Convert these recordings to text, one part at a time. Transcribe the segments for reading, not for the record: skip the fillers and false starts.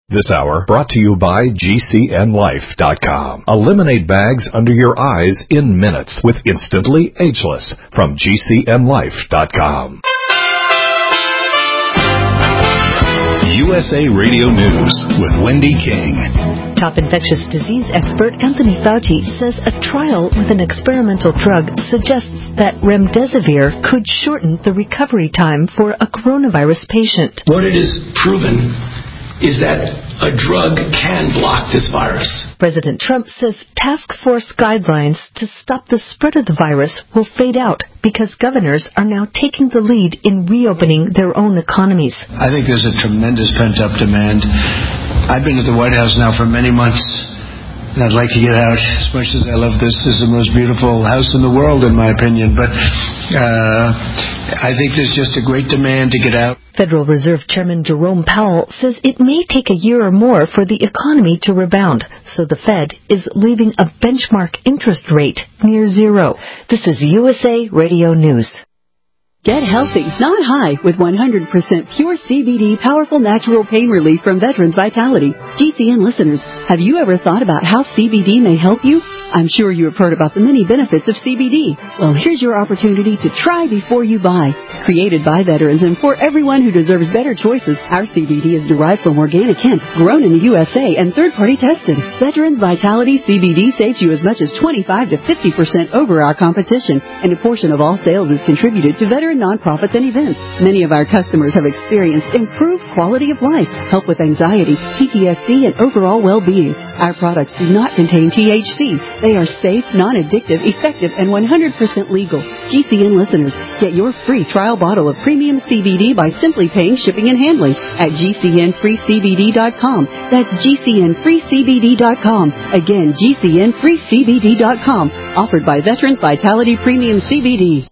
This hour brought to you by GCNLife.com. Eliminate bags under your eyes in minutes with Instantly Ageless from GCNLife.com. USA Radio News with Wendy King. Top infectious disease expert Anthony Fauci says a trial with an experimental drug suggests that remdesivir could shorten the recovery time for a coronavirus patient. What it is proven is that a drug can block this virus. President Trump says task force guidelines to stop the spread of the virus will fade out because governors are now taking the lead in reopening their own economies. I think there's a tremendous pent-up demand. I've been at the White House now for many months, and I'd like to get out as much as I love this. This is the most beautiful house in the world, in my opinion. But I think there's just a great demand to get out. Federal Reserve Chairman Jerome Powell says it may take a year or more for the economy to rebound, so the Fed is leaving a benchmark interest rate near zero. This is USA Radio News. Get healthy, not high, with 100% pure CBD powerful natural pain relief from Veterans Vitality. GCN listeners, have you ever thought about how CBD may help you? I'm sure you have heard about the many benefits of CBD. Well, here's your opportunity to try before you buy. Created by veterans and for everyone who deserves better choices, our CBD is derived from organic hemp, grown in the USA and third-party tested. Veterans Vitality CBD saves you as much as 25 to 50% over our competition, and a portion of all sales is contributed to veteran nonprofits and events. Many of our customers have experienced improved quality of life, help with anxiety, PTSD, and overall well-being. Our products do not contain THC. They are safe, non-addictive, effective, and 100% legal. GCN listeners, get your free trial bottle of premium CBD by simply paying shipping and handling at GCNFreeCBD.com. That's GCNFreeCBD.com. Again, GCNFreeCBD.com. Offered by Veterans Vitality Premium CBD.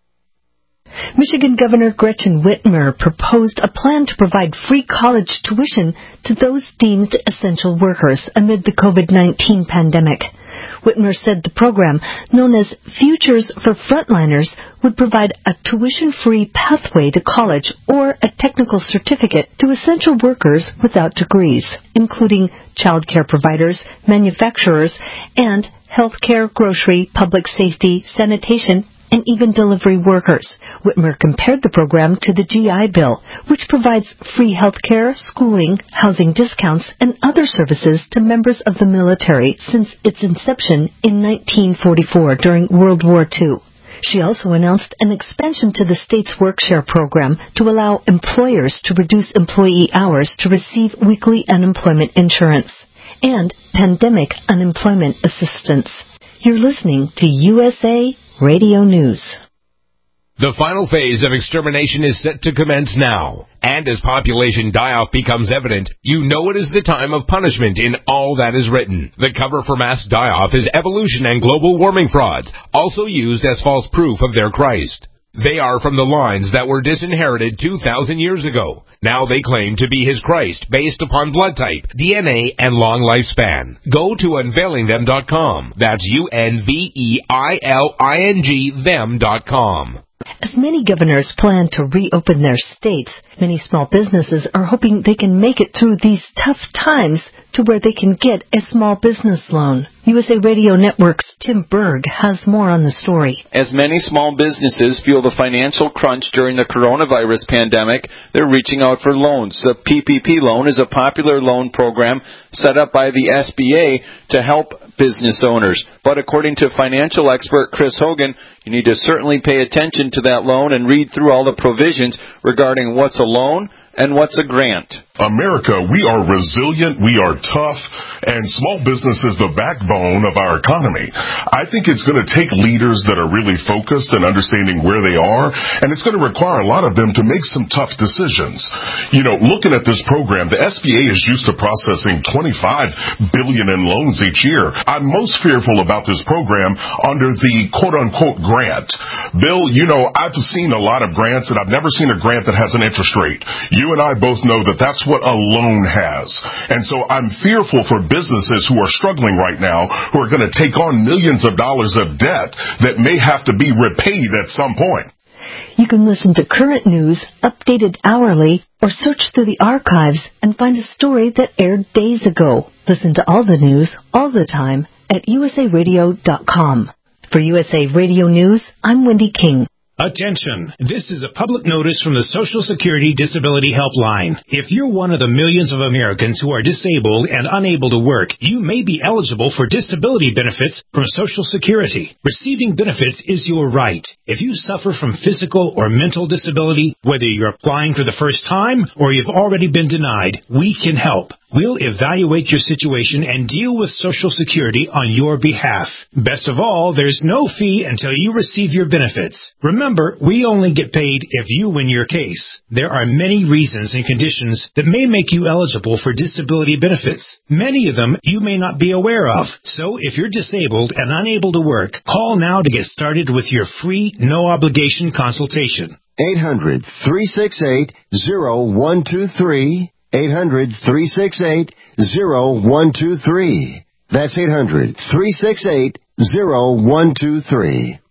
Michigan Governor Gretchen Whitmer proposed a plan to provide free college tuition to those deemed essential workers amid the COVID-19 pandemic. Whitmer said the program, known as Futures for Frontliners, would provide a tuition-free pathway to college or a technical certificate to essential workers without degrees, including child care providers, manufacturers, and healthcare, grocery, public safety, sanitation, and even delivery workers. Whitmer compared the program to the GI Bill, which provides free health care, schooling, housing discounts, and other services to members of the military since its inception in 1944 during World War II. She also announced an expansion to the state's Workshare program to allow employers to reduce employee hours to receive weekly unemployment insurance and pandemic unemployment assistance. You're listening to USA Radio News. The final phase of extermination is set to commence now. And as population die-off becomes evident, you know it is the time of punishment in all that is written. The cover for mass die-off is evolution and global warming frauds, also used as false proof of their Christ. They are from the lines that were disinherited 2,000 years ago. Now they claim to be his Christ based upon blood type, DNA, and long lifespan. Go to unveilingthem.com. That's UNVEILING them.com. As many governors plan to reopen their states, many small businesses are hoping they can make it through these tough times to where they can get a small business loan. USA Radio Network's Tim Berg has more on the story. As many small businesses feel the financial crunch during the coronavirus pandemic, they're reaching out for loans. The PPP loan is a popular loan program set up by the SBA to help business owners. But according to financial expert Chris Hogan, you need to certainly pay attention to that loan and read through all the provisions regarding what's a loan and what's a grant. America, we are resilient, we are tough, and small business is the backbone of our economy. I think it's going to take leaders that are really focused and understanding where they are, and it's going to require a lot of them to make some tough decisions. You know, looking at this program, the SBA is used to processing $25 billion in loans each year. I'm most fearful about this program under the quote-unquote grant. Bill, you know, I've seen a lot of grants, and I've never seen a grant that has an interest rate. You and I both know that that's what a loan has. And so I'm fearful for businesses who are struggling right now, who are going to take on millions of dollars of debt that may have to be repaid at some point. You can listen to current news, updated hourly, or search through the archives and find a story that aired days ago. Listen to all the news, all the time, at usaradio.com. For USA Radio News, I'm Wendy King. Attention! This is a public notice from the Social Security Disability Helpline. If you're one of the millions of Americans who are disabled and unable to work, you may be eligible for disability benefits from Social Security. Receiving benefits is your right. If you suffer from physical or mental disability, whether you're applying for the first time or you've already been denied, we can help. We'll evaluate your situation and deal with Social Security on your behalf. Best of all, there's no fee until you receive your benefits. Remember, we only get paid if you win your case. There are many reasons and conditions that may make you eligible for disability benefits. Many of them you may not be aware of. So if you're disabled and unable to work, call now to get started with your free, no-obligation consultation. 800-368-0123. 800-368-0123. That's 800-368-0123.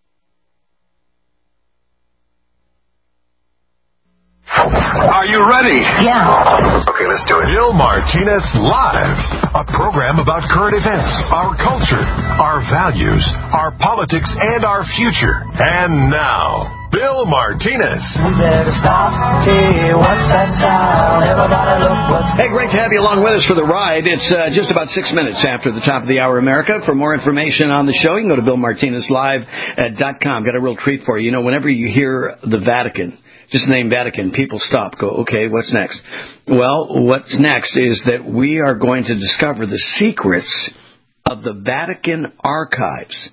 Are you ready? Yeah. Okay, let's do it. Bill Martinez Live, a program about current events, our culture, our values, our politics, and our future. And now, Bill Martinez. We better stop. Hey, what's that sound? Everybody look what's... Hey, great to have you along with us for the ride. It's just about 6 minutes after the top of the hour, America. For more information on the show, you can go to BillMartinezLive.com. Got a real treat for you. You know, whenever you hear the Vatican, just the name Vatican, people stop, go, okay, what's next? Well, what's next is that we are going to discover the secrets of the Vatican archives.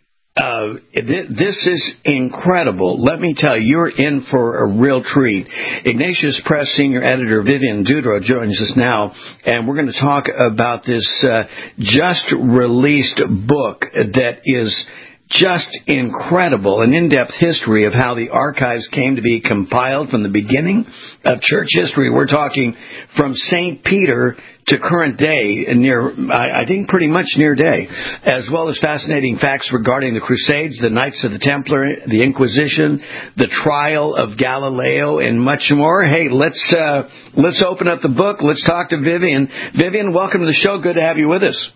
This is incredible. Let me tell you, you're in for a real treat. Ignatius Press senior editor Vivian Dudro joins us now, and we're going to talk about this just released book that is just incredible, an in-depth history of how the archives came to be compiled from the beginning of church history. We're talking from St. Peter to current day, I think pretty much near day, as well as fascinating facts regarding the Crusades, the Knights of the Templar, the Inquisition, the trial of Galileo, and much more. Hey, let's open up the book. Let's talk to Vivian. Vivian, welcome to the show. Good to have you with us.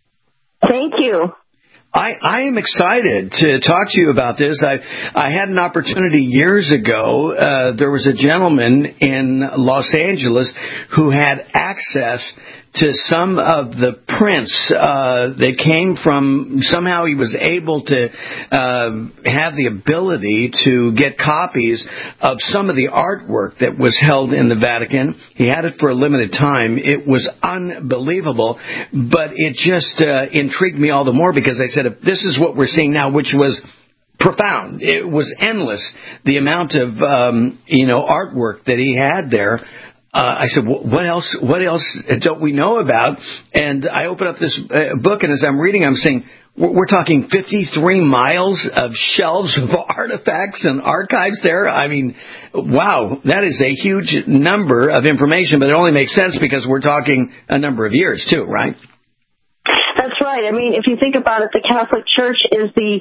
Thank you. I am excited to talk to you about this. I had an opportunity years ago. There was a gentleman in Los Angeles who had access to some of the prints that came from, somehow he was able to have the ability to get copies of some of the artwork that was held in the Vatican. He had it for a limited time. It was unbelievable, but it just intrigued me all the more because I said, if this is what we're seeing now, which was profound, it was endless, the amount of artwork that he had there. I said, what else don't we know about? And I opened up this book, and as I'm reading, I'm saying, we're talking 53 miles of shelves of artifacts and archives there. I mean, wow, that is a huge number of information, but it only makes sense because we're talking a number of years, too, right? That's right. I mean, if you think about it, the Catholic Church is the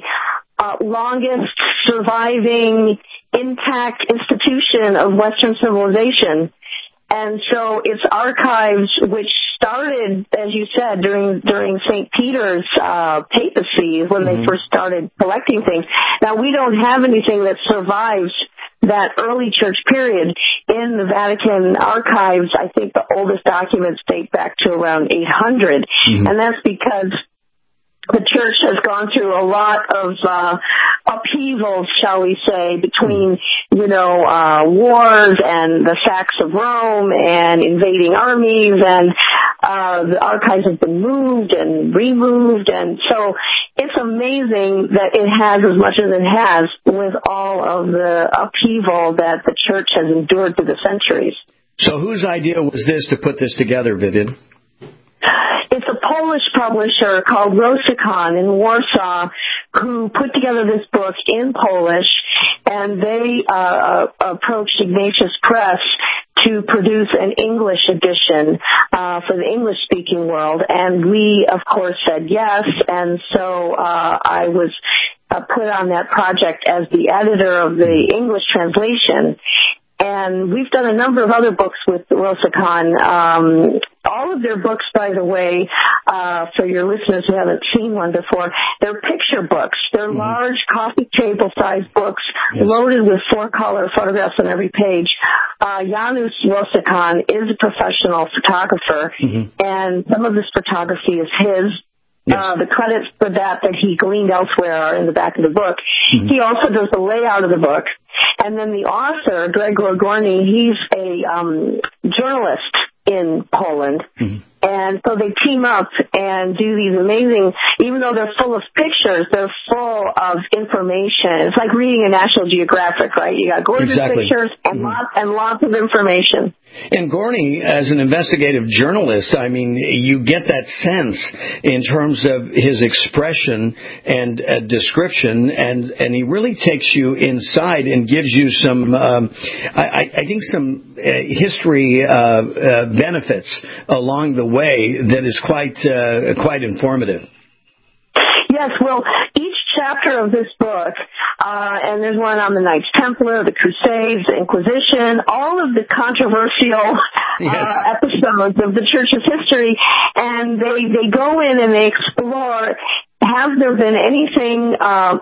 longest surviving intact institution of Western civilization. And so its archives, which started, as you said, during St. Peter's papacy, when they first started collecting things. Now, we don't have anything that survives that early church period. In the Vatican archives, I think the oldest documents date back to around 800. And that's because the church has gone through a lot of upheavals, shall we say, between, wars and the sacks of Rome and invading armies, and the archives have been moved and removed, and so it's amazing that it has as much as it has with all of the upheaval that the church has endured through the centuries. So whose idea was this to put this together, Vivian? It's a Polish publisher called Rosicon in Warsaw who put together this book in Polish, and they approached Ignatius Press to produce an English edition for the English-speaking world, and we, of course, said yes, and so I was put on that project as the editor of the English translation. And we've done a number of other books with Rosicon. All of their books, by the way, for your listeners who haven't seen one before, they're picture books. They're large coffee table-sized books loaded with 4-color photographs on every page. Janusz Rosicon is a professional photographer, and some of this photography is his. The credits for that he gleaned elsewhere are in the back of the book. He also does the layout of the book. And then the author, Gregor Gorny, he's a journalist in Poland. And so they team up and do these amazing, even though they're full of pictures, they're full of information. It's like reading a National Geographic, right? You got gorgeous pictures and lots of information. And Gorny, as an investigative journalist, I mean, you get that sense in terms of his expression and description, and he really takes you inside and gives you some, I think, some history benefits along the way that is quite informative. Yes, well, each chapter of this book, and there's one on the Knights Templar, the Crusades, the Inquisition, all of the controversial episodes of the Church's history, and they go in and they explore. Has there been anything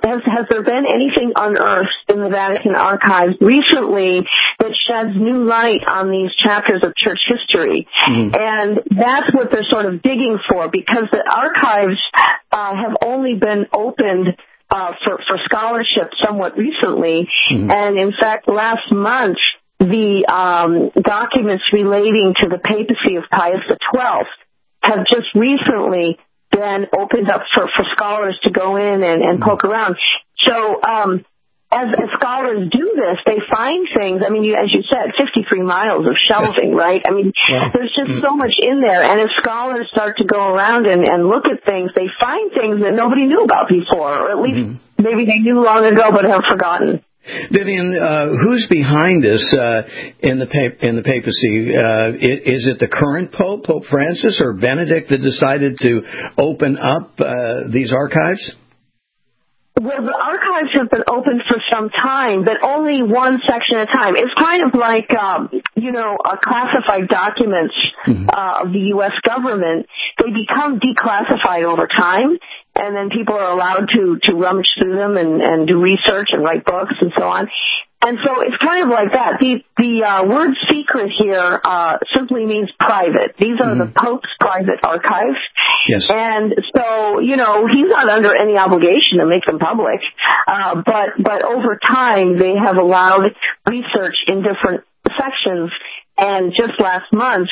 unearthed in the Vatican archives recently that sheds new light on these chapters of church history? And that's what they're sort of digging for, because the archives have only been opened for scholarship somewhat recently. And in fact, last month, the documents relating to the papacy of Pius XII have just recently been opened up for scholars to go in and poke around. So as scholars do this, they find things. I mean, as you said, 53 miles of shelving, right? I mean, there's just so much in there. And as scholars start to go around and look at things, they find things that nobody knew about before, or at least maybe they knew long ago but have forgotten. Vivian, who's behind this in the papacy? Is it the current Pope, Pope Francis, or Benedict, that decided to open up these archives? Well, the archives have been open for some time, but only one section at a time. It's kind of like, classified documents of the U.S. government. They become declassified over time, and then people are allowed to rummage through them and do research and write books and so on. And so it's kind of like that. The word secret here simply means private. These are the Pope's private archives. Yes. And so, he's not under any obligation to make them public. But over time, they have allowed research in different sections. And just last month,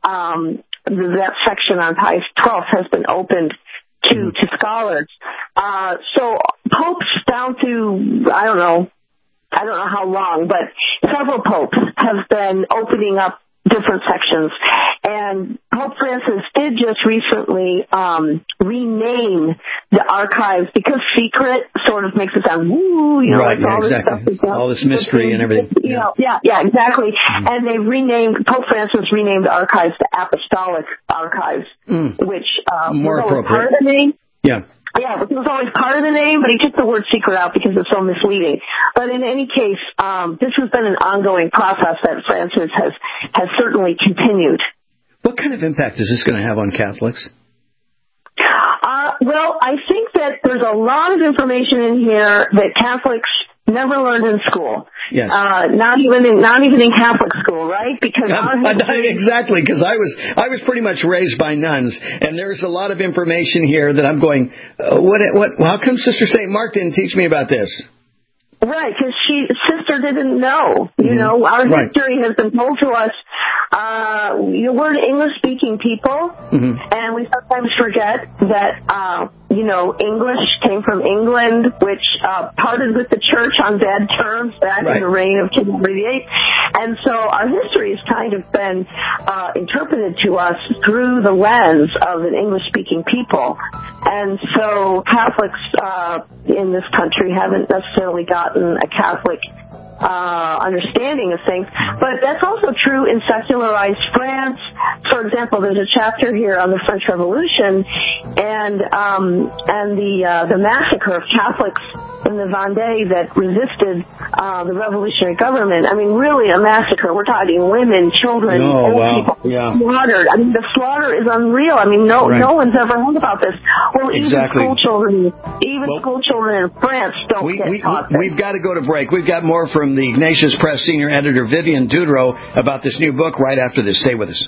that section on Pius XII has been opened to scholars. So popes down to, I don't know how long, but several popes have been opening up different sections. And Pope Francis did just recently rename the archives, because secret sort of makes it sound, woo, right, like all this stuff. All this mystery and everything. Yeah, exactly. And Pope Francis renamed the archives the Apostolic Archives, which more appropriate. Part of the name. Yeah, it was always part of the name, but he took the word secret out because it's so misleading. But in any case, this has been an ongoing process that Francis has certainly continued. What kind of impact is this going to have on Catholics? Well, I think that there's a lot of information in here that Catholics never learned in school. Yes. Not even in Catholic school, right? Because exactly, because I was pretty much raised by nuns, and there's a lot of information here that I'm going, how come Sister St. Mark didn't teach me about this? Right, because sister didn't know. Our history has been told to us. We're an English-speaking people, and we sometimes forget that, English came from England, which parted with the church on bad terms back in the reign of King Henry VIII. And so our history has kind of been interpreted to us through the lens of an English-speaking people. And so Catholics in this country haven't necessarily gotten a Catholic understanding of things, but that's also true in secularized France. For example, there's a chapter here on the French Revolution and the massacre of Catholics in the Vendée that resisted the revolutionary government. I mean, really a massacre. We're talking women, children, old people slaughtered. I mean, the slaughter is unreal. I mean, no one's ever heard about this. Well, even school children in France don't get taught this. We've got to go to break. We've got more from the Ignatius Press senior editor Vivian Dudrow about this new book right after this. Stay with us.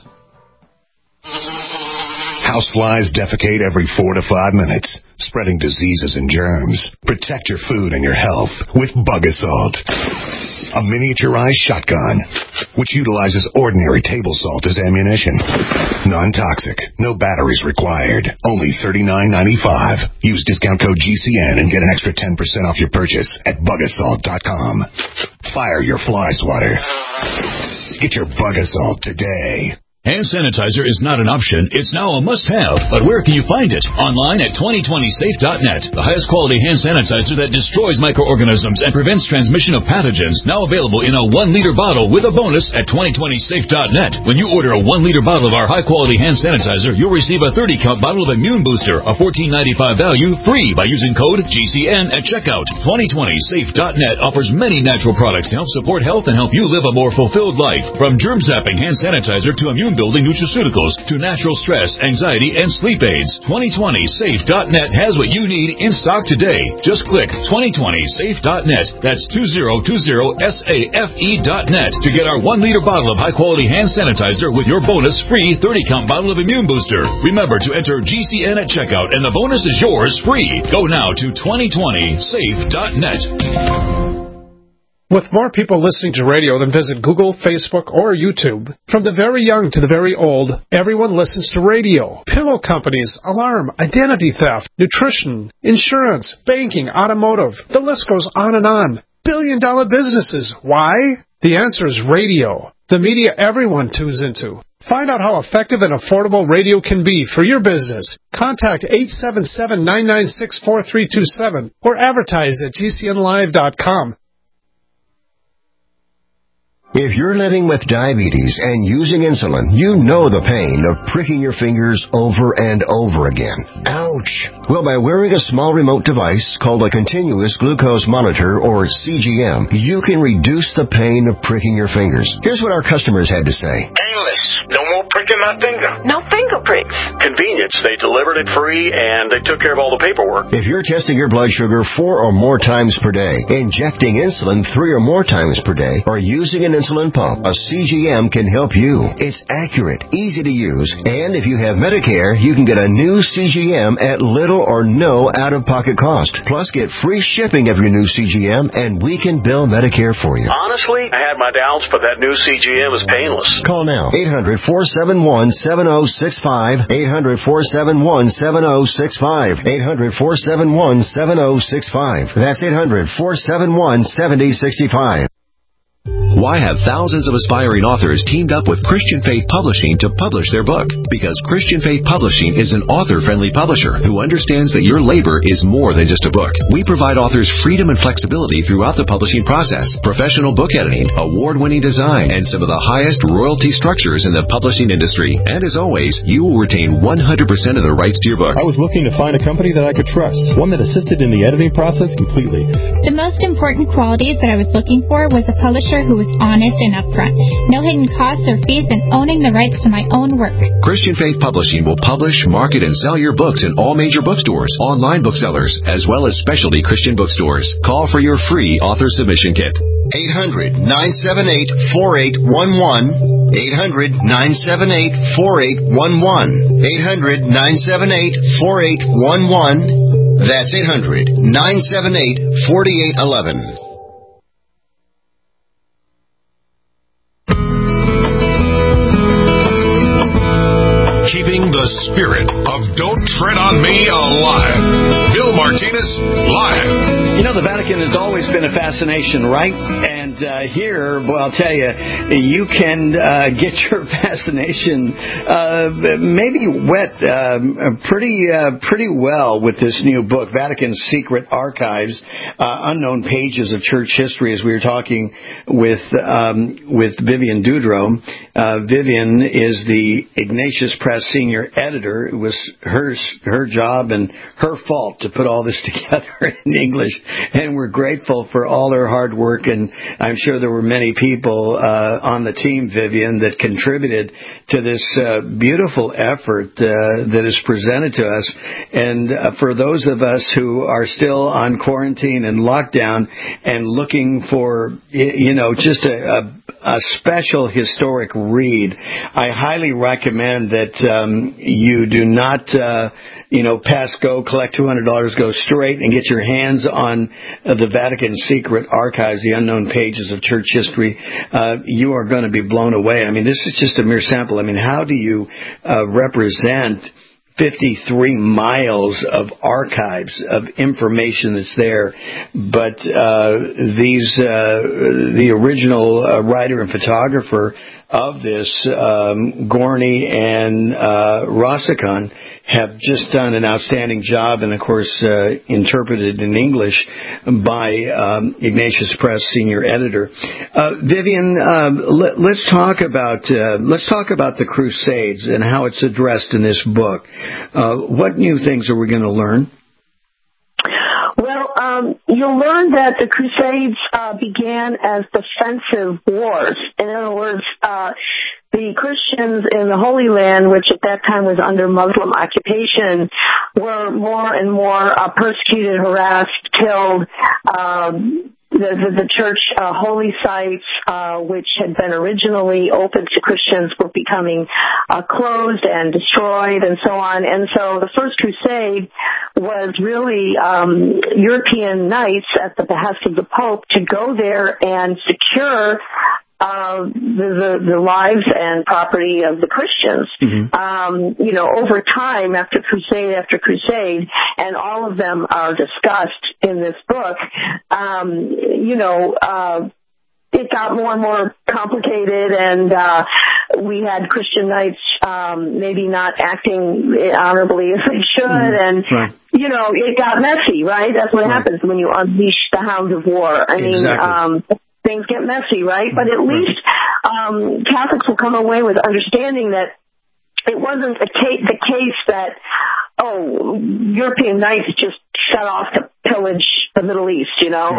Houseflies defecate every 4 to 5 minutes, spreading diseases and germs. Protect your food and your health with Bug Assault, a miniaturized shotgun which utilizes ordinary table salt as ammunition. Non-toxic, no batteries required, only $39.95. Use discount code GCN and get an extra 10% off your purchase at bugassault.com. Fire your fly swatter. Get your Bug Assault today. Hand sanitizer is not an option. It's now a must-have. But where can you find it? Online at 2020safe.net. The highest quality hand sanitizer that destroys microorganisms and prevents transmission of pathogens. Now available in a 1-liter bottle with a bonus at 2020safe.net. When you order a 1-liter bottle of our high-quality hand sanitizer, you'll receive a 30-count bottle of Immune Booster, a $14.95 value, free by using code GCN at checkout. 2020safe.net offers many natural products to help support health and help you live a more fulfilled life. From germ-zapping hand sanitizer to immune-building nutraceuticals to natural stress, anxiety, and sleep aids. 2020safe.net has what you need in stock today. Just click 2020safe.net. That's 2020safe.net to get our 1-liter bottle of high-quality hand sanitizer with your bonus free 30-count bottle of Immune Booster. Remember to enter GCN at checkout, and the bonus is yours free. Go now to 2020safe.net. With more people listening to radio than visit Google, Facebook, or YouTube, from the very young to the very old, everyone listens to radio. Pillow companies, alarm, identity theft, nutrition, insurance, banking, automotive. The list goes on and on. Billion-dollar businesses. Why? The answer is radio. The media everyone tunes into. Find out how effective and affordable radio can be for your business. Contact 877-996-4327 or advertise at GCNlive.com. If you're living with diabetes and using insulin, you know the pain of pricking your fingers over and over again. Ouch! Well, by wearing a small remote device called a continuous glucose monitor, or CGM, you can reduce the pain of pricking your fingers. Here's what our customers had to say. Painless. No more pricking my finger. No finger pricks. Convenience. They delivered it free, and they took care of all the paperwork. If you're testing your blood sugar 4 or more times per day, injecting insulin 3 or more times per day, or using an insulin pump, a CGM can help you. It's accurate, easy to use, and if you have Medicare, you can get a new CGM at little or no out-of-pocket cost. Plus, get free shipping of your new CGM, and we can bill Medicare for you. Honestly, I had my doubts, but that new CGM is painless. Call now. 800-471-7065. 800-471-7065. 800-471-7065. That's 800-471-7065. Why have thousands of aspiring authors teamed up with Christian Faith Publishing to publish their book? Because Christian Faith Publishing is an author-friendly publisher who understands that your labor is more than just a book. We provide authors freedom and flexibility throughout the publishing process, professional book editing, award-winning design, and some of the highest royalty structures in the publishing industry. And as always, you will retain 100% of the rights to your book. I was looking to find a company that I could trust, one that assisted in the editing process completely. The most important qualities that I was looking for was a publisher who was honest and upfront, no hidden costs or fees, and owning the rights to my own work. Christian Faith Publishing will publish, market, and sell your books in all major bookstores, online booksellers, as well as specialty Christian bookstores. Call for your free author submission kit. 800-978-4811. 800-978-4811. 800-978-4811. That's 800-978-4811. Keeping the spirit of Don't Tread on Me alive. Bill Martinez, live. You know, the Vatican has always been a fascination, right? And And here, well, I'll tell you, you can get your fascination maybe wet pretty well with this new book, Vatican's Secret Archives, Unknown Pages of Church History, as we were talking with Vivian Dudreau. Vivian is the Ignatius Press senior editor. It was her job and her fault to put all this together in English, and we're grateful for all her hard work, and I'm sure there were many people on the team, Vivian, that contributed to this beautiful effort that is presented to us. And for those of us who are still on quarantine and lockdown and looking for, just a special historic read, I highly recommend that you do not pass go, collect $200, go straight and get your hands on the Vatican Secret Archives, the Unknown Pages of Church History. You are going to be blown away. I mean, this is just a mere sample. I mean, how do you represent 53 miles of archives of information that's there? But the original writer and photographer of this, Gorney and Rossicon, have just done an outstanding job, and of course interpreted in English by Ignatius Press senior editor. Vivian, let's talk about the Crusades and how it's addressed in this book. What new things are we going to learn? Well, you'll learn that the Crusades began as defensive wars. In other words, the Christians in the Holy Land, which at that time was under Muslim occupation, were more and more persecuted, harassed, killed. The church holy sites, which had been originally open to Christians, were becoming closed and destroyed and so on. And so the First Crusade was really European knights at the behest of the Pope to go there and secure the lives and property of the Christians. Mm-hmm. Over time, after crusade after crusade, and all of them are discussed in this book, it got more and more complicated, and we had Christian knights maybe not acting honorably as they should, and right. It got messy, right? That's what happens when you unleash the hounds of war. I mean, things get messy, right? But at least Catholics will come away with understanding that it wasn't the case that, European knights just set off to pillage the Middle East,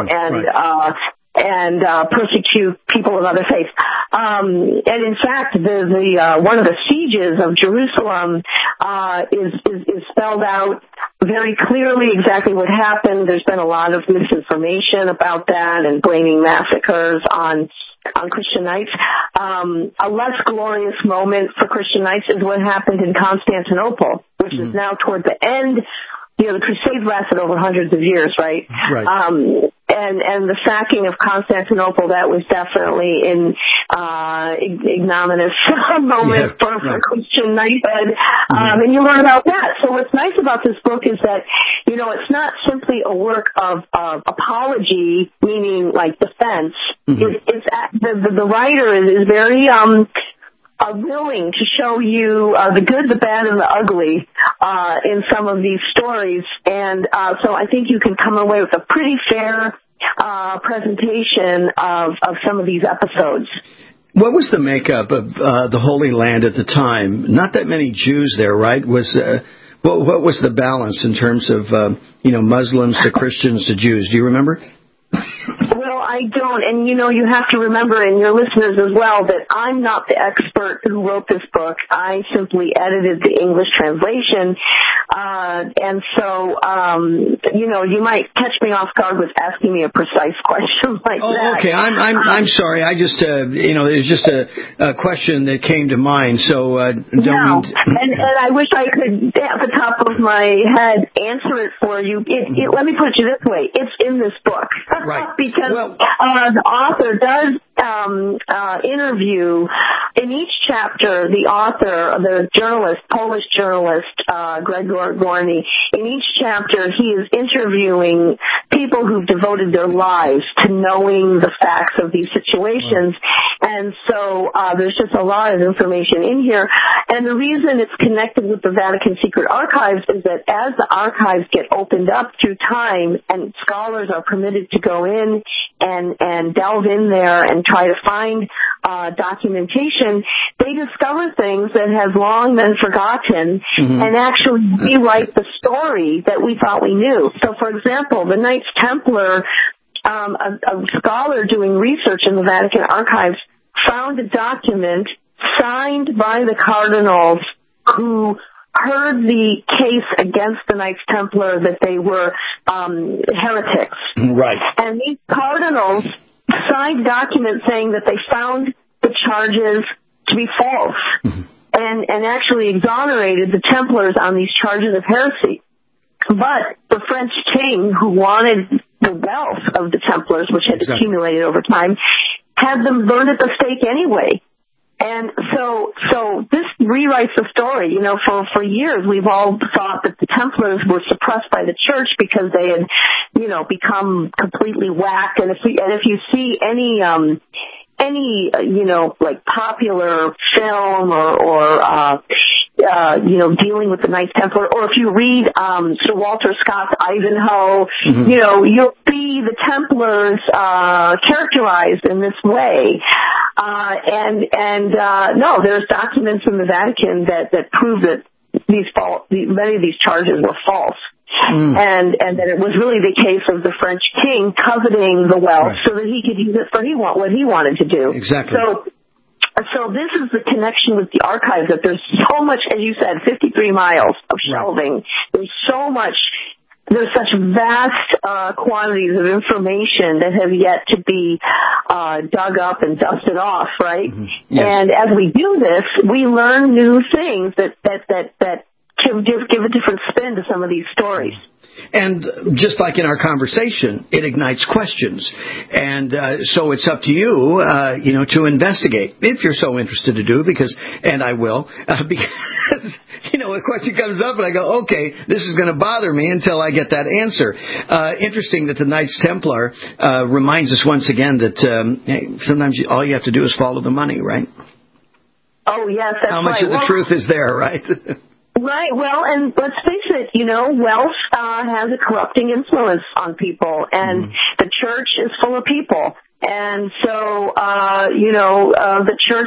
and persecute people of other faiths. And in fact, the one of the sieges of Jerusalem is spelled out very clearly exactly what happened. There's been a lot of misinformation about that and blaming massacres on Christian knights. A less glorious moment for Christian knights is what happened in Constantinople, which is now toward the end. The Crusades lasted over hundreds of years, right? Right. And the sacking of Constantinople, that was definitely an ignominious moment for Christian knighthood. And you learn about that. So what's nice about this book is that, it's not simply a work of apology, meaning like defense. Mm-hmm. It's the writer is very willing to show you the good, the bad, and the ugly in some of these stories. And so I think you can come away with a pretty fair presentation of some of these episodes. What was the makeup of the Holy Land at the time? Not that many Jews there, right? What was the balance in terms of Muslims to Christians to Jews? Do you remember? Well, I don't, and you have to remember, and your listeners as well, that I'm not the expert who wrote this book. I simply edited the English translation, and so, you might catch me off guard with asking me a precise question like that. Okay, I'm sorry. I just, it was just a question that came to mind, so don't mean to... And I wish I could, at the top of my head, answer it for you. Let me put it this way: it's in this book. Right. Because the author does interview. In each chapter, the author, the journalist, Polish journalist, Gregor Gorny, in each chapter he is interviewing people who've devoted their lives to knowing the facts of these situations. And so there's just a lot of information in here. And the reason it's connected with the Vatican Secret Archives is that as the archives get opened up through time and scholars are permitted to go in and delve in there and try to find documentation, they discover things that have long been forgotten and actually rewrite the story that we thought we knew. So, for example, the Knights Templar, a scholar doing research in the Vatican Archives found a document signed by the cardinals who heard the case against the Knights Templar that they were heretics. Right. And these cardinals signed documents saying that they found the charges to be false and actually exonerated the Templars on these charges of heresy. But the French king, who wanted the wealth of the Templars, which had accumulated over time, had them burned at the stake anyway. And so this rewrites the story. You know, for years we've all thought that the Templars were suppressed by the church because they had, you know, become completely whack. And if you see any you know, like popular film or you know, dealing with the Knights Templar, or if you read Sir Walter Scott's Ivanhoe, you know, you'll see the Templars characterized in this way. No, there's documents in the Vatican that prove that many of these charges were false. And that it was really the case of the French king coveting the wealth so that he could use it for what he wanted to do. Exactly. So this is the connection with the archives, that there's so much, as you said, 53 miles of shelving. There's such vast quantities of information that have yet to be dug up and dusted off, right? Yes. And as we do this, we learn new things that can give a different spin to some of these stories. And just like in our conversation, it ignites questions. And so it's up to you, you know, to investigate, if you're so interested to do, and I will, because, you know, a question comes up and I go, okay, this is going to bother me until I get that answer. Interesting that the Knights Templar reminds us once again that hey, sometimes all you have to do is follow the money, right? Oh, yes, that's right. How much of the truth is there, right? Right. Well, and let's face it, you know, wealth has a corrupting influence on people, and the church is full of people. And so, you know, the church,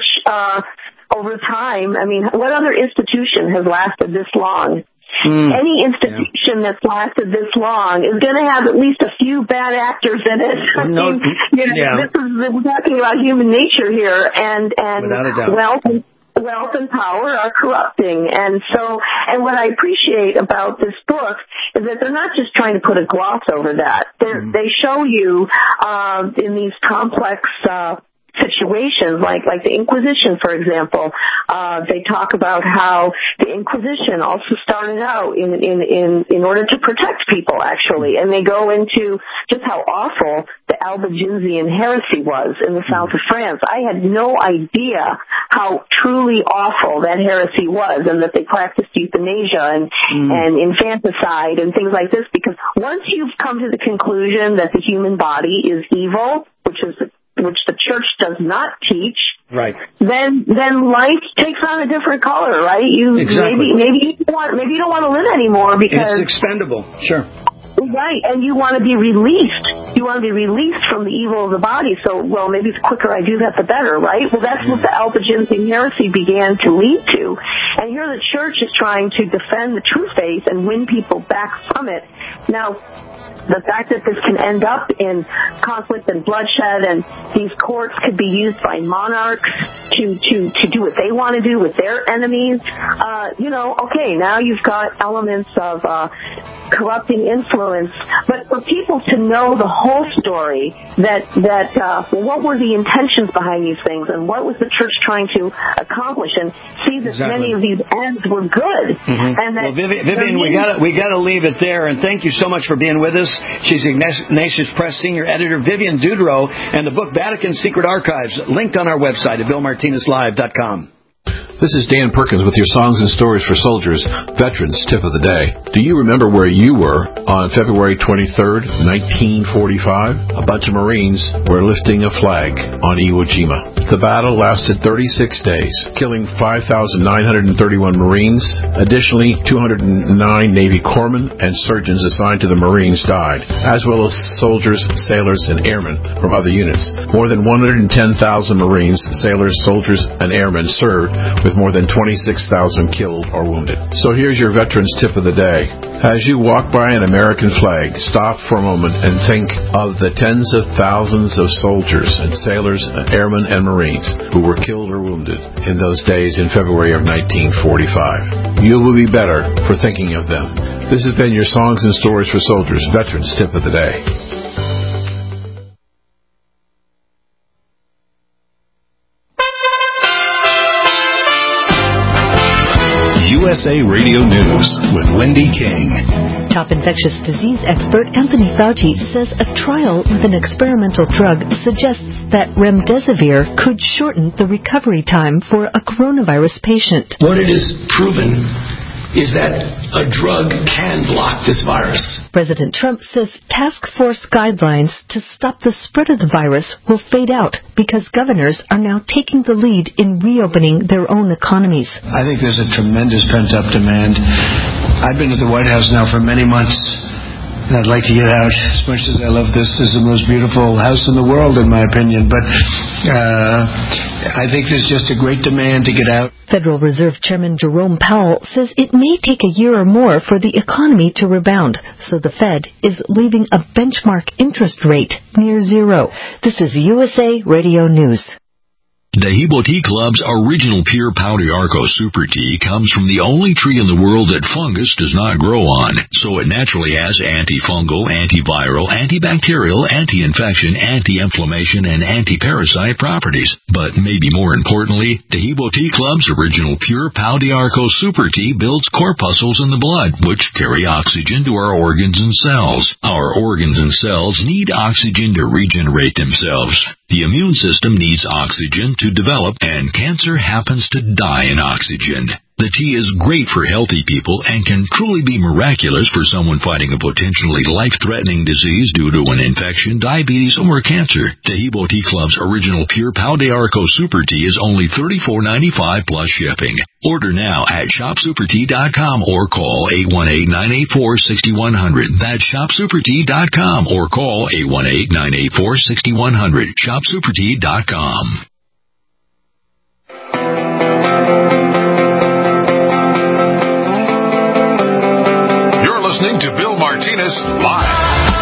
over time, I mean, what other institution has lasted this long? Any institution that's lasted this long is going to have at least a few bad actors in it. I mean, you know, we're talking about human nature here, and without a doubt. Wealth and power are corrupting. And what I appreciate about this book is that they're not just trying to put a gloss over that. They show you, in these complex, situations like the Inquisition, for example. They talk about how the Inquisition also started out in order to protect people, actually, and they go into just how awful the Albigensian heresy was in the south of France. I had no idea how truly awful that heresy was, and that they practiced euthanasia and infanticide and things like this, because once you've come to the conclusion that the human body is evil, which the church does not teach, right? Then life takes on a different color, right? Exactly. Maybe you don't want to live anymore because it's expendable. Sure. Right, and you want to be released. You want to be released from the evil of the body. So, well, maybe the quicker I do that, the better, right? Well, that's what the Albigensian heresy began to lead to. And here the church is trying to defend the true faith and win people back from it. Now, the fact that this can end up in conflict and bloodshed, and these courts could be used by monarchs to do what they want to do with their enemies, you know, okay, now you've got elements of corrupting influence. But for people to know the whole story, what were the intentions behind these things, and what was the church trying to accomplish, and see that many of these ends were good. And that, well, Vivian, we got to leave it there, and thank you so much for being with us. with us. She's Ignatius Press Senior Editor Vivian Dudrow, and the book Vatican Secret Archives, linked on our website at BillMartinezLive.com. This is Dan Perkins with your Songs and Stories for Soldiers, Veterans Tip of the Day. Do you remember where you were on February 23rd, 1945? A bunch of Marines were lifting a flag on Iwo Jima. The battle lasted 36 days, killing 5,931 Marines. Additionally, 209 Navy corpsmen and surgeons assigned to the Marines died, as well as soldiers, sailors, and airmen from other units. More than 110,000 Marines, sailors, soldiers, and airmen served, with more than 26,000 killed or wounded. So here's your Veterans Tip of the Day. As you walk by an American flag, stop for a moment and think of the tens of thousands of soldiers and sailors and airmen and Marines who were killed or wounded in those days in February of 1945. You will be better for thinking of them. This has been your Songs and Stories for Soldiers, Veterans Tip of the Day. USA Radio News with Wendy King. Top infectious disease expert Anthony Fauci says a trial with an experimental drug suggests that remdesivir could shorten the recovery time for a coronavirus patient. What it is proven is that a drug can block this virus. President Trump says task force guidelines to stop the spread of the virus will fade out because governors are now taking the lead in reopening their own economies. I think there's a tremendous pent-up demand. I've been at the White House now for many months, and I'd like to get out. As much as I love this, this is the most beautiful house in the world, in my opinion. But I think there's just a great demand to get out. Federal Reserve Chairman Jerome Powell says it may take a year or more for the economy to rebound, so the Fed is leaving a benchmark interest rate near zero. This is USA Radio News. Dehibo Tea Club's original pure Pau d'Arco Super Tea comes from the only tree in the world that fungus does not grow on, so it naturally has antifungal, antiviral, antibacterial, anti-infection, anti-inflammation, and anti-parasite properties. But maybe more importantly, Dehibo Tea Club's original pure Pau d'Arco Super Tea builds corpuscles in the blood, which carry oxygen to our organs and cells. Our organs and cells need oxygen to regenerate themselves. The immune system needs oxygen to develop, and cancer happens to die in oxygen. The tea is great for healthy people and can truly be miraculous for someone fighting a potentially life-threatening disease due to an infection, diabetes, or cancer. Dehibo Tea Club's original pure Pau d'Arco Super Tea is only $34.95 plus shipping. Order now at shopsupertea.com or call 818-984-6100. That's shopsupertea.com or call 818-984-6100. shopsupertea.com. Listening to Bill Martinez Live.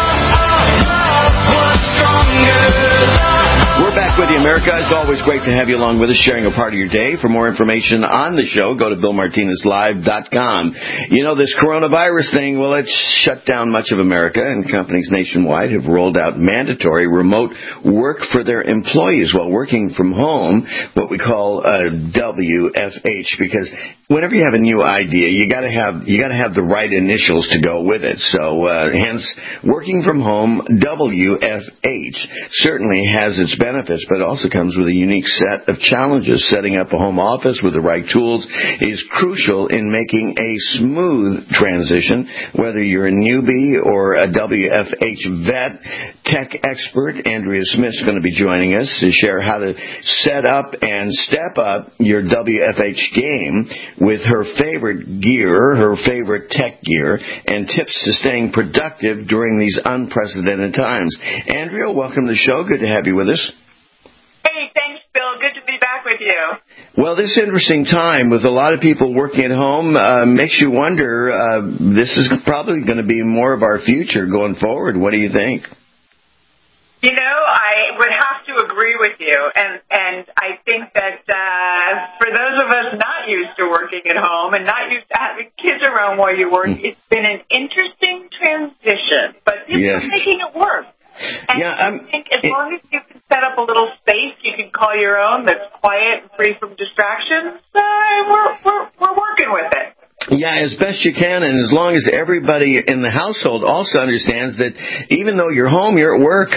We're back with you, America. It's always great to have you along with us, sharing a part of your day. For more information on the show, go to BillMartinezLive.com. You know, this coronavirus thing, well, it's shut down much of America, and companies nationwide have rolled out mandatory remote work for their employees while working from home, what we call WFH, because whenever you have a new idea, you got to have the right initials to go with it. So, hence, working from home, WFH, certainly has its benefits, but it also comes with a unique set of challenges. Setting up a home office with the right tools is crucial in making a smooth transition, whether you're a newbie or a WFH vet. Tech expert Andrea Smith is going to be joining us to share how to set up and step up your WFH game with her favorite gear, her favorite tech gear, and tips to staying productive during these unprecedented times. Andrea, welcome to the show. Good to have you with us. Hey, thanks, Bill. Good to be back with you. Well, this interesting time with a lot of people working at home makes you wonder, this is probably going to be more of our future going forward. What do you think? You know, I would have to agree with you, and I think that for those of us not used to working at home and not used to having kids around while you work, it's been an interesting transition, but people are making it work. And I think as long as you can set up a little space you can call your own that's quiet and free from distractions, we're working with it. Yeah, as best you can, and as long as everybody in the household also understands that even though you're home, you're at work.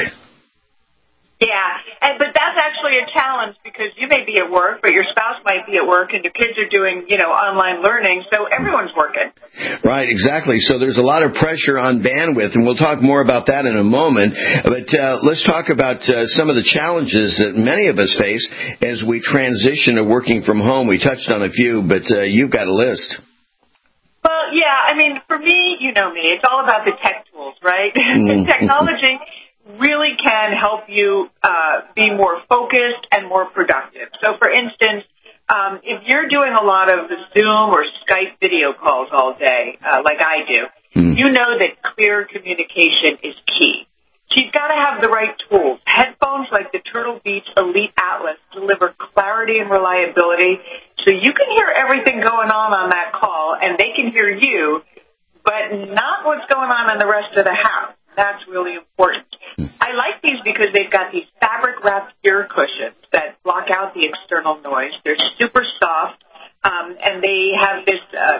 Yeah, but that's actually a challenge because you may be at work, but your spouse might be at work, and your kids are doing, online learning, so everyone's working. Right, exactly. So there's a lot of pressure on bandwidth, and we'll talk more about that in a moment. But let's talk about some of the challenges that many of us face as we transition to working from home. We touched on a few, but you've got a list. Well, yeah, for me, you know me, it's all about the tech tools, right? Technology really can help you be more focused and more productive. So, for instance, if you're doing a lot of Zoom or Skype video calls all day, like I do, you know that clear communication is key. So you've got to have the right tools. Headphones like the Turtle Beach Elite Atlas deliver clarity and reliability, so you can hear everything going on that call, and they can hear you, but not what's going on in the rest of the house. That's really important. I like these because they've got these fabric-wrapped ear cushions that block out the external noise. They're super soft, and they have this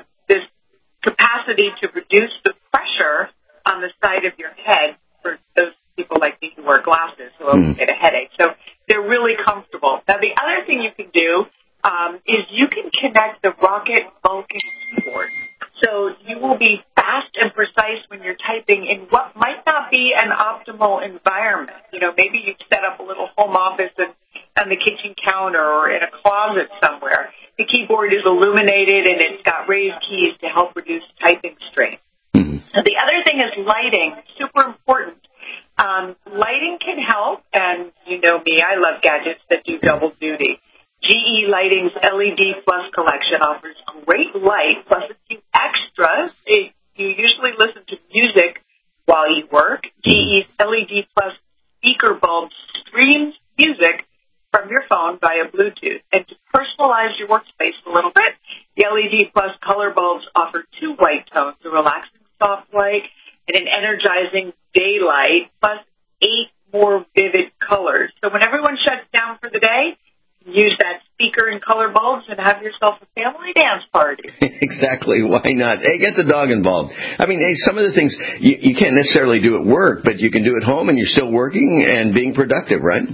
capacity to reduce the pressure on the side of your head for those people like me who wear glasses who always get a headache. So they're really comfortable. Now, the other thing you can do is you can connect the Rocket Vulcan keyboard. So you will be fast and precise when you're typing in what might not be an optimal environment. Maybe you've set up a little home office on the kitchen counter or in a closet somewhere. The keyboard is illuminated and it's got raised keys to help reduce typing strain. Now, the other thing is lighting, super important. Lighting can help, and you know me, I love gadgets that do double duty. GE Lighting's LED Plus collection offers great light plus a few extras. You usually listen to music while you work. GE's LED Plus speaker bulb streams music from your phone via Bluetooth. And to personalize your workspace a little bit, the LED Plus color bulbs offer 2 white tones, a relaxing soft white and an energizing daylight, plus 8 more vivid colors. So when everyone shuts down for the day, use that speaker and color bulbs and have yourself a family dance party. Exactly. Why not? Hey, get the dog involved. Some of the things you can't necessarily do at work, but you can do at home and you're still working and being productive, right?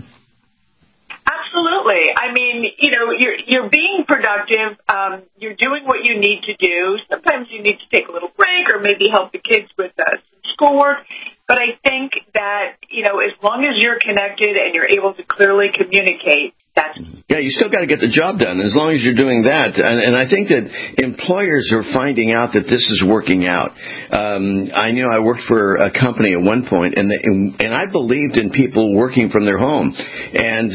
Absolutely. You're being productive. You're doing what you need to do. Sometimes you need to take a little break or maybe help the kids with some schoolwork. But I think that, as long as you're connected and you're able to clearly communicate, yeah, you still got to get the job done as long as you're doing that. And I think that employers are finding out that this is working out. I knew I worked for a company at one point, and I believed in people working from their home. And,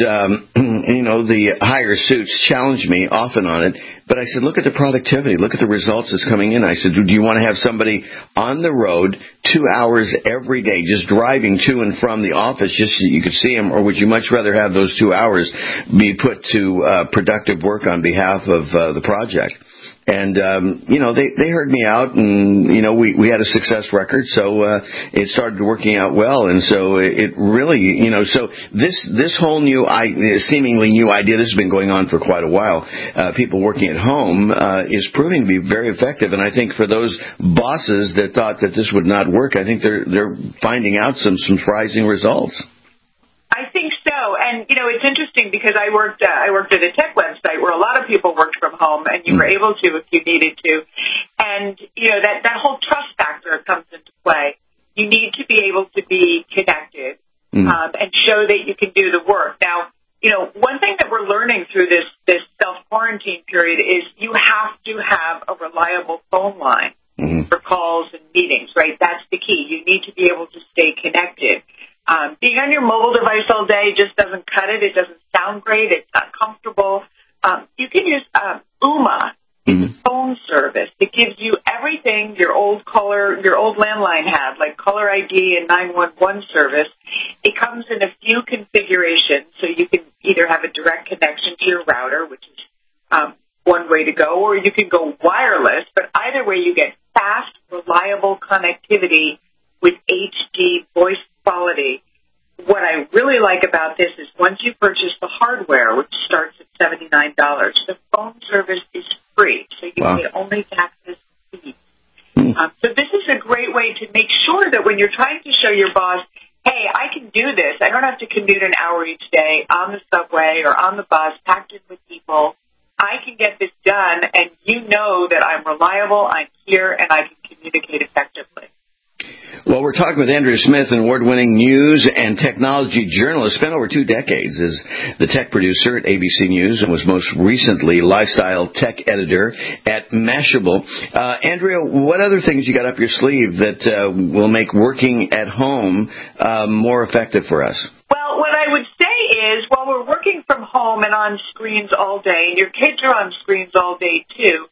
the higher suits challenged me often on it. But I said, look at the productivity. Look at the results that's coming in. I said, do you want to have somebody on the road 2 hours every day just driving to and from the office just so you could see them, or would you much rather have those 2 hours be put to productive work on behalf of the project? And, they heard me out, and, we had a success record, so it started working out well. And so it really, so this whole seemingly new idea, this has been going on for quite a while, people working at home, is proving to be very effective. And I think for those bosses that thought that this would not work, I think they're finding out some surprising results. I think so. And, it's interesting because I worked at a tech website where a lot of people worked from home, and you were able to if you needed to. And, that whole trust factor comes into play. You need to be able to be connected and show that you can do the work. Now, one thing that we're learning through this self-quarantine period is you have to have a reliable phone line for calls and meetings, right? That's the key. You need to be able to stay connected. Being on your mobile device all day just doesn't cut it. It doesn't sound great. It's not comfortable. You can use Ooma. It's a phone service. It gives you everything your old landline had, like caller ID and 911 service. It comes in a few configurations, so you can either have a direct connection to your router, which is one way to go, or you can go wireless. But either way, you get fast, reliable connectivity with HD voice quality. What I really like about this is once you purchase the hardware, which starts at $79, the phone service is free. So you pay only taxes, So this is a great way to make sure that when you're trying to show your boss, hey, I can do this. I don't have to commute an hour each day on the subway or on the bus, packed in with people. I can get this done, and you know that I'm reliable, I'm here, and I can communicate effectively. Well, we're talking with Andrea Smith, an award-winning news and technology journalist, spent over 2 decades as the tech producer at ABC News and was most recently lifestyle tech editor at Mashable. Andrea, what other things you got up your sleeve that will make working at home more effective for us? Well, what I would say is, while we're working from home and on screens all day, and your kids are on screens all day too,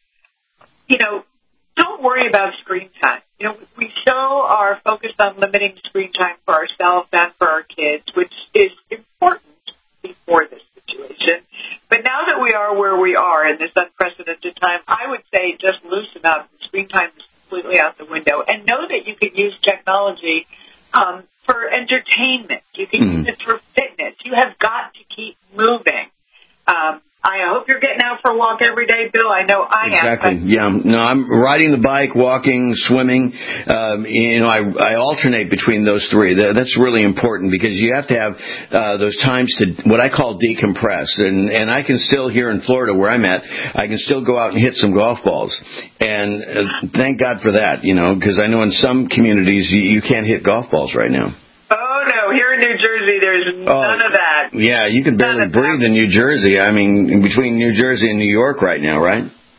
don't worry about screen time. We still are focused on limiting screen time for ourselves and for our kids, which is important before this situation. But now that we are where we are in this unprecedented time, I would say just loosen up. Screen time is completely out the window. And know that you can use technology for entertainment. You can use it for fitness. You have got to keep moving. I hope you're getting out for a walk every day, Bill. I know I am. Exactly. Yeah. No, I'm riding the bike, walking, swimming. I alternate between those three. That's really important because you have to have those times to what I call decompress. And I can still, here in Florida where I'm at, I can still go out and hit some golf balls. And thank God for that, because I know in some communities you can't hit golf balls right now. Oh, no. Here in New Jersey, there's none of that. Yeah, you can barely breathe in New Jersey. I mean, between New Jersey and New York right now, right?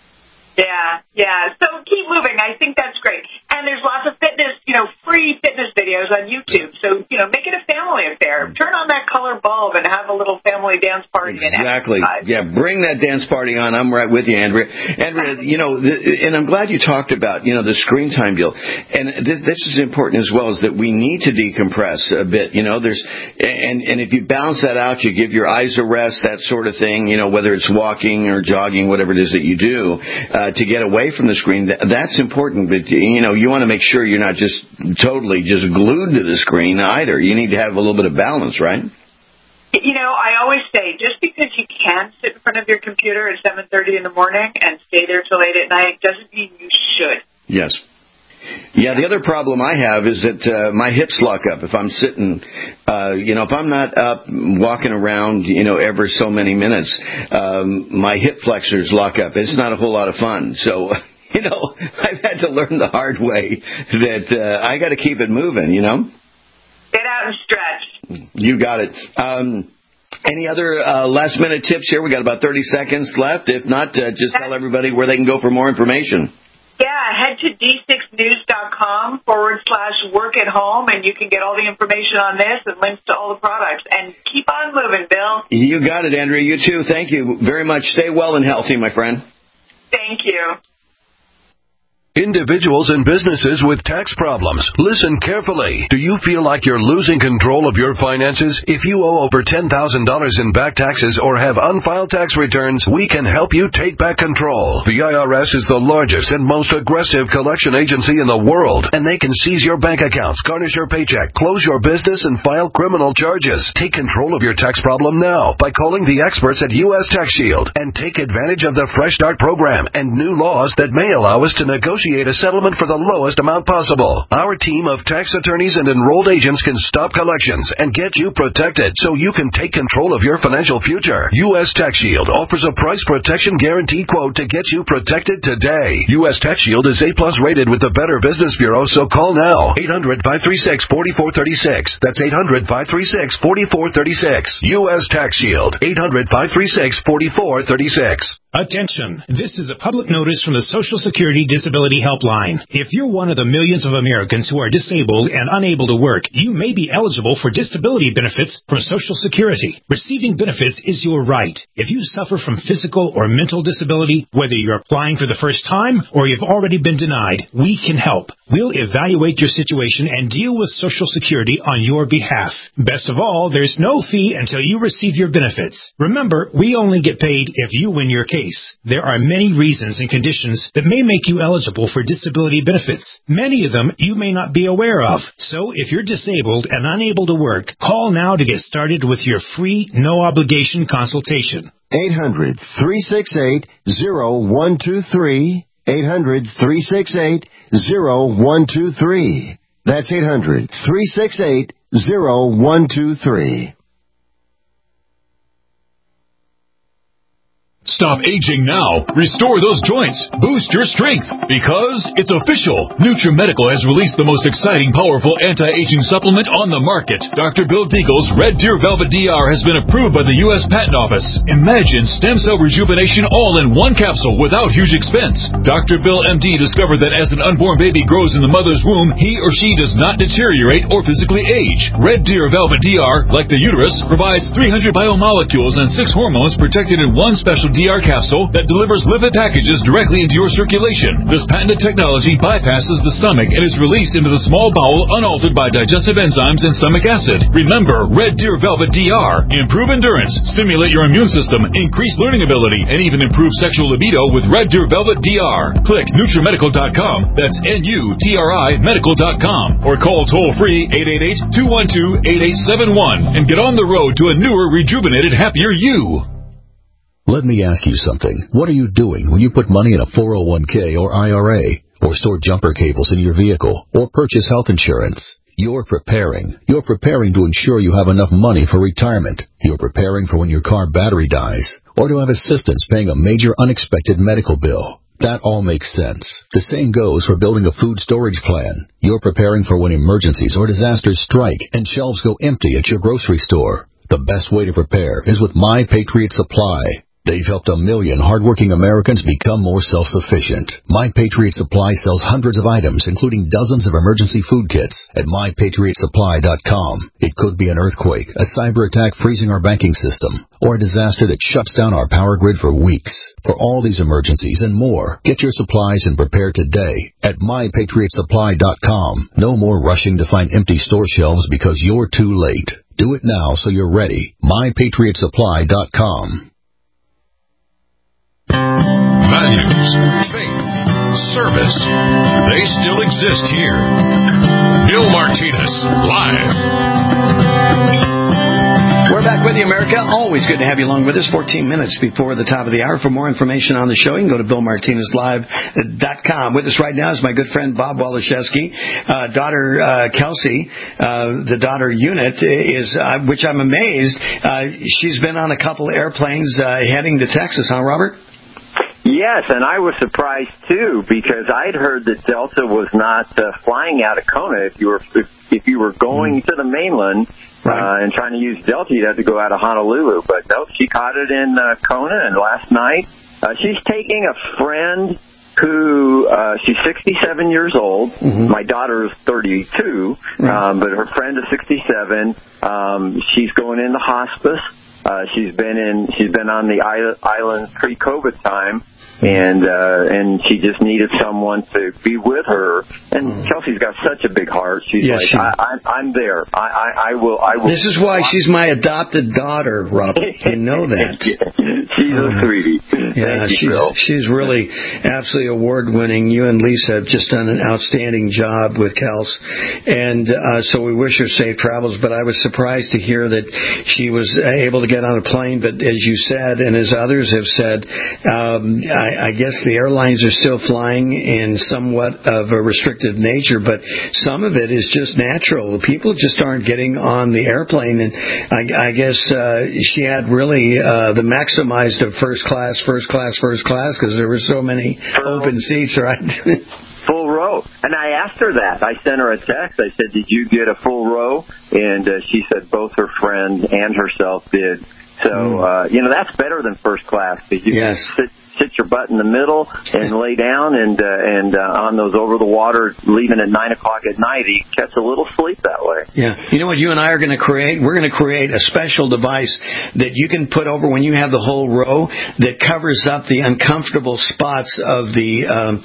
Yeah. So keep moving. I think that's great. And there's lots of fitness, free fitness videos on YouTube. So, make it a family affair. Turn on that color bulb and have a little family dance party. Exactly. And exercise. Yeah, bring that dance party on. I'm right with you, Andrea. Andrea, and I'm glad you talked about, the screen time deal. And this is important as well, is that we need to decompress a bit. And if you balance that out, you give your eyes a rest, that sort of thing, whether it's walking or jogging, whatever it is that you do, to get away from the screen, that's important. But, you want to make sure you're not just totally just glued to the screen either. You need to have a little bit of balance, right? I always say, just because you can sit in front of your computer at 7:30 in the morning and stay there till 8 at night doesn't mean you should. Yes. Yeah, the other problem I have is that my hips lock up if I'm sitting, if I'm not up walking around, ever so many minutes, my hip flexors lock up. It's not a whole lot of fun. So, I've had to learn the hard way that I got to keep it moving, Get out and stretch. You got it. Any other last-minute tips here? We got about 30 seconds left. If not, just tell everybody where they can go for more information. Yeah, head to d6news.com/work at home, and you can get all the information on this and links to all the products. And keep on moving, Bill. You got it, Andrea. You too. Thank you very much. Stay well and healthy, my friend. Thank you. Individuals and businesses with tax problems, listen carefully. Do you feel like you're losing control of your finances? If you owe over $10,000 in back taxes or have unfiled tax returns, we can help you take back control. The IRS is the largest and most aggressive collection agency in the world, and they can seize your bank accounts, garnish your paycheck, close your business, and file criminal charges. Take control of your tax problem now by calling the experts at U.S. Tax Shield and take advantage of the Fresh Start program and new laws that may allow us to negotiate a settlement for the lowest amount possible. Our team of tax attorneys and enrolled agents can stop collections and get you protected so you can take control of your financial future. U.S. Tax Shield offers a price protection guarantee quote to get you protected today. U.S. Tax Shield is A+ rated with the Better Business Bureau, so call now. 800-536-4436. That's 800-536-4436. U.S. Tax Shield. 800-536-4436. Attention! This is a public notice from the Social Security Disability Helpline. If you're one of the millions of Americans who are disabled and unable to work, you may be eligible for disability benefits from Social Security. Receiving benefits is your right. If you suffer from physical or mental disability, whether you're applying for the first time or you've already been denied, we can help. We'll evaluate your situation and deal with Social Security on your behalf. Best of all, there's no fee until you receive your benefits. Remember, we only get paid if you win your case. There are many reasons and conditions that may make you eligible for disability benefits. Many of them you may not be aware of. So if you're disabled and unable to work, call now to get started with your free, no-obligation consultation. 800-368-0123. 800-368-0123. That's 800-368-0123. Stop aging now. Restore those joints. Boost your strength. Because it's official. NutriMedical has released the most exciting, powerful anti-aging supplement on the market. Dr. Bill Deagle's Red Deer Velvet DR has been approved by the U.S. Patent Office. Imagine stem cell rejuvenation all in one capsule without huge expense. Dr. Bill MD discovered that as an unborn baby grows in the mother's womb, he or she does not deteriorate or physically age. Red Deer Velvet DR, like the uterus, provides 300 biomolecules and 6 hormones protected in one special DR capsule that delivers lipid packages directly into your circulation. This patented technology bypasses the stomach and is released into the small bowel unaltered by digestive enzymes and stomach acid. Remember, Red Deer Velvet DR. Improve endurance, stimulate your immune system, increase learning ability, and even improve sexual libido with Red Deer Velvet DR. Click NutriMedical.com. That's NUTRI Medical.com. Or call toll-free 888-212-8871 and get on the road to a newer, rejuvenated, happier you. Let me ask you something. What are you doing when you put money in a 401k or IRA, or store jumper cables in your vehicle, or purchase health insurance? You're preparing. You're preparing to ensure you have enough money for retirement. You're preparing for when your car battery dies, or to have assistance paying a major unexpected medical bill. That all makes sense. The same goes for building a food storage plan. You're preparing for when emergencies or disasters strike and shelves go empty at your grocery store. The best way to prepare is with My Patriot Supply. They've helped 1 million hardworking Americans become more self-sufficient. My Patriot Supply sells hundreds of items, including dozens of emergency food kits at MyPatriotSupply.com. It could be an earthquake, a cyber attack freezing our banking system, or a disaster that shuts down our power grid for weeks. For all these emergencies and more, get your supplies and prepare today at MyPatriotSupply.com. No more rushing to find empty store shelves because you're too late. Do it now so you're ready. MyPatriotSupply.com. Values, faith, service, they still exist here. Bill Martinez, live. We're back with you, America. Always good to have you along with us. 14 minutes before the top of the hour. For more information on the show, you can go to BillMartinezLive.com. With us right now is my good friend Bob Waliszewski. Daughter Kelsey, the daughter unit, is, which I'm amazed, she's been on a couple airplanes heading to Texas, huh, Robert? Yes, and I was surprised too because I'd heard that Delta was not flying out of Kona. If you were going to the mainland and trying to use Delta, you'd have to go out of Honolulu. But nope, she caught it in Kona, and last night she's taking a friend who she's 67 years old. Mm-hmm. My daughter is 32, but her friend is 67. She's going into hospice. She's been on the island pre-COVID time, and she just needed someone to be with her. And Kelsey's got such a big heart. She's I'm there. I will. This is why she's my adopted daughter, Robert. You know that. She's a sweetie. Yeah, she's really absolutely award-winning. You and Lisa have just done an outstanding job with Kels, and so we wish her safe travels. But I was surprised to hear that she was able to get on a plane. But as you said, and as others have said, I guess the airlines are still flying in somewhat of a restricted nature, but some of it is just natural. People just aren't getting on the airplane, and I guess she had really the maximized of first class, because there were so many open seats, right? Full row. And I asked her that. I sent her a text. I said, did you get a full row? And she said both her friend and herself did. So, that's better than first class. Because you can sit your butt in the middle and lay down and on those over the water, leaving at 9 o'clock at night, you catch a little sleep that way. Yeah. You know what you and I are going to create? We're going to create a special device that you can put over when you have the whole row that covers up the uncomfortable spots of the,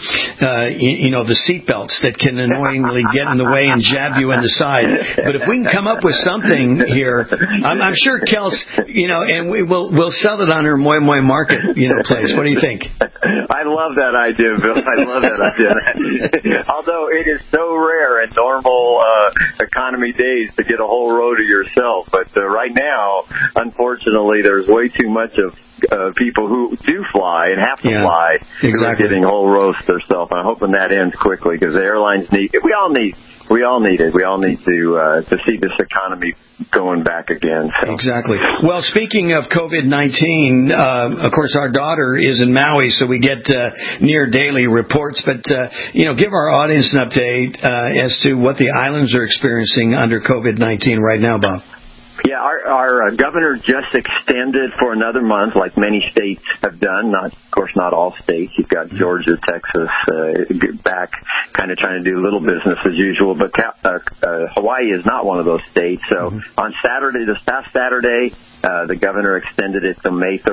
the seat belts that can annoyingly get in the way and jab you in the side. But if we can come up with something here, I'm sure Kels, and we'll sell it on her Moi Moi Market, place. What do you think? think? I love that idea, Bill. I love that idea. Although it is so rare in normal economy days to get a whole row to yourself. But right now, unfortunately, there's way too much of people who do fly and have to fly who are getting whole rows to themselves. I'm hoping that ends quickly because the airlines need it. We all need it. We all need to see this economy going back again. So. Exactly. Well, speaking of COVID-19, of course, our daughter is in Maui, so we get near daily reports. But, give our audience an update as to what the islands are experiencing under COVID-19 right now, Bob. Yeah, our governor just extended for another month, like many states have done. Of course, not all states. You've got Georgia, Texas, back, kind of trying to do little business as usual. But Hawaii is not one of those states. So on Saturday, this past Saturday, the governor extended it to May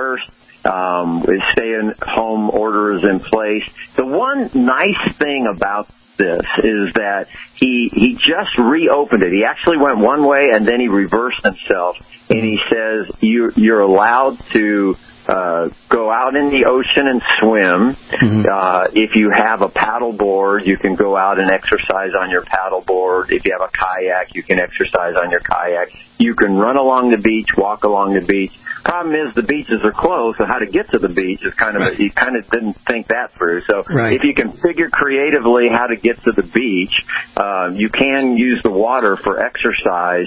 31st. With stay-at-home orders in place. The one nice thing about this is that he just reopened it. He actually went one way and then he reversed himself, and he says you're allowed to go out in the ocean and swim. If you have a paddle board, you can go out and exercise on your paddle board. If you have a kayak, you can exercise on your kayak. You can run along the beach, walk along the beach. Problem is the beaches are closed, so how to get to the beach is you kind of didn't think that through. So if you can figure creatively how to get to the beach, you can use the water for exercise.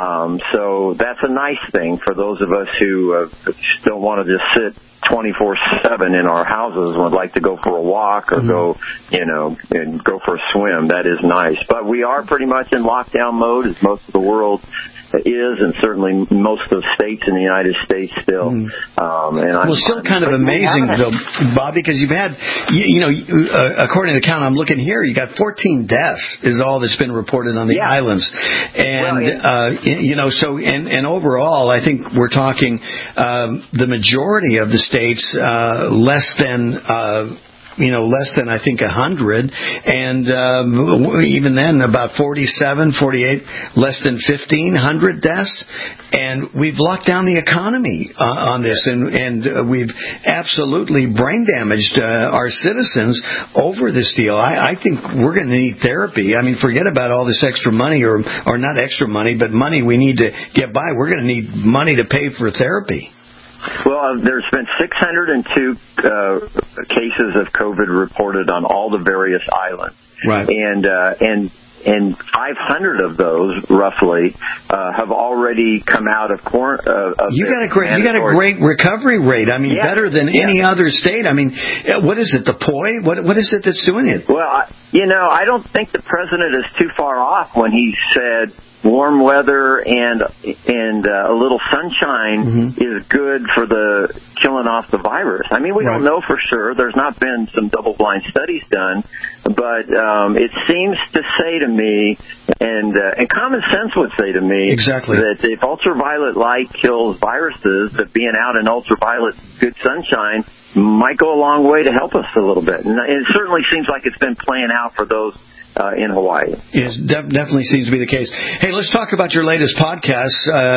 So that's a nice thing for those of us who don't want to just sit 24/7 in our houses and would like to go for a walk or go and go for a swim. That is nice. But we are pretty much in lockdown mode, as most of the world is, and certainly most of the states in the United States still. Still kind of amazing, though, Bob, because you've had, according to the count I'm looking here, you got 14 deaths is all that's been reported on the islands. And, and overall, I think we're talking the majority of the states less than I think 100, and even then about 47, 48, less than 1,500 deaths. And we've locked down the economy on this, and we've absolutely brain damaged our citizens over this deal. I think we're going to need therapy. I mean, forget about all this extra money, or not extra money, but money we need to get by. We're going to need money to pay for therapy. Well, there's been 602 cases of COVID reported on all the various islands, right? And 500 of those, roughly, have already come out of quarantine. You got a great recovery rate. I mean, better than any other state. I mean, what is it? The POI? What is it that's doing it? Well, I don't think the president is too far off when he said warm weather and a little sunshine is good for the killing off the virus. I mean, we don't know for sure. There's not been some double-blind studies done, but it seems to say to me, and common sense would say to me, that if ultraviolet light kills viruses, that being out in ultraviolet good sunshine might go a long way to help us a little bit. And it certainly seems like it's been playing out for those in Hawaii. Yes, definitely seems to be the case. Hey, let's talk about your latest podcast,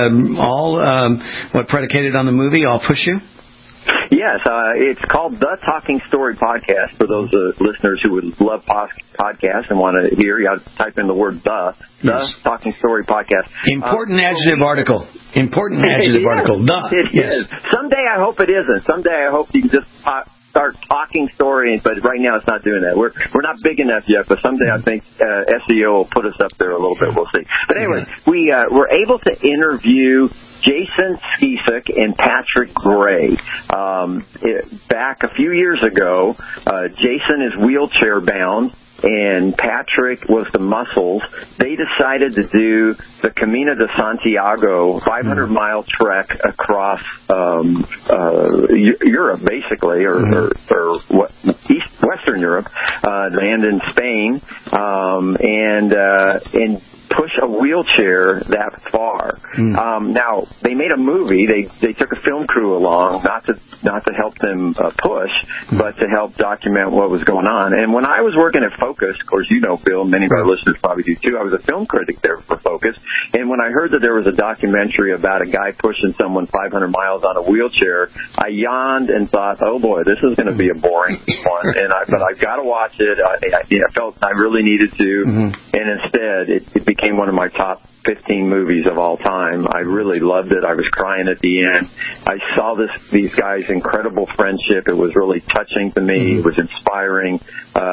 predicated on the movie, I'll Push You? Yes, it's called The Talking Story Podcast. For those listeners who would love podcasts and want to hear, you got to type in the word The Talking Story Podcast. Important adjective article. Important adjective article. It is. Someday I hope it isn't. Someday I hope you can just start talking stories, but right now it's not doing that. We're not big enough yet, but someday I think SEO will put us up there a little bit. We'll see. But anyway, we were able to interview Jason Skisik and Patrick Gray. Back a few years ago, Jason is wheelchair bound, and Patrick was the muscles. They decided to do the Camino de Santiago 500-mile trek across Europe, basically, or Western Europe, land in Spain, and push a wheelchair that far. Now, they made a movie. They took a film crew along, not to help them push, but to help document what was going on. And when I was working at Focus, of course, you know, Bill, many of our listeners probably do too, I was a film critic there for Focus. And when I heard that there was a documentary about a guy pushing someone 500 miles on a wheelchair, I yawned and thought, oh boy, this is going to be a boring one. But I've got to watch it. I felt I really needed to. And instead, it became one of my top 15 movies of all time. I really loved it. I was crying at the end. I saw these guys' incredible friendship. It was really touching to me. It was inspiring,